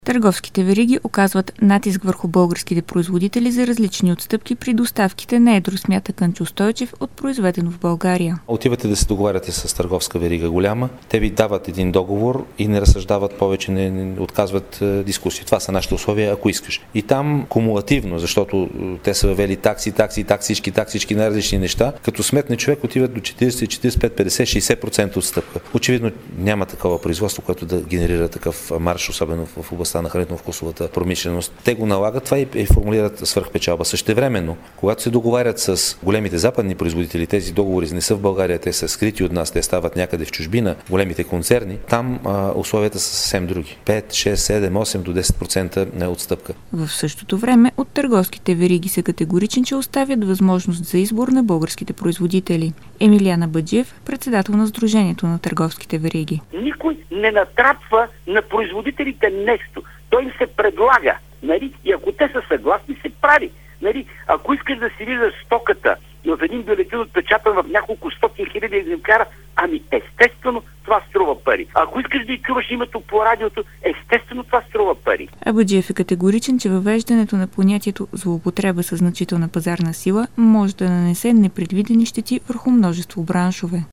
Търговските вериги оказват натиск върху българските производители за различни отстъпки при доставките на едро, смята Кънчо Стойчев от Произведено в България. Отивате да се договаряте с търговска верига голяма, те ви дават един договор и не разсъждават повече, не отказват дискусии. Това са нашите условия, ако искаш. И там кумулативно, защото те са въвели такси, всички най-различни неща, като сметне човек отиват до 40, 45, 50, 60% отстъпка. Очевидно няма такова производство, което да генерира такъв марш, особено в областта на хранително-вкусовата промишленост. Те го налагат това и формулират свръхпечалба. Същевременно, когато се договарят с големите западни производители, тези договори не са в България, те са скрити от нас, те стават някъде в чужбина, големите концерни, там условията са съвсем други. 5, 6, 7, 8 до 10% отстъпка. В същото време от търговските вериги са категорични, че оставят възможност за избор на българските производители. Емилияна Баджиев, председател на Сдружението на търговските вериги. Никой не натрапва на производителите нещо. Той им се предлага. Нали? И ако те са съгласни, се прави. Нали? Ако искаш да си видиш стоката и в един бюлетин отпечатан в няколко стотин хиляди екземпляра, ами естествено това струва пари. Ако искаш да й чуваш името по радиото, естествено това струва пари. Баджиев е категоричен, че въвеждането на понятието злоупотреба със значителна пазарна сила може да нанесе непредвидени щети върху множество браншове.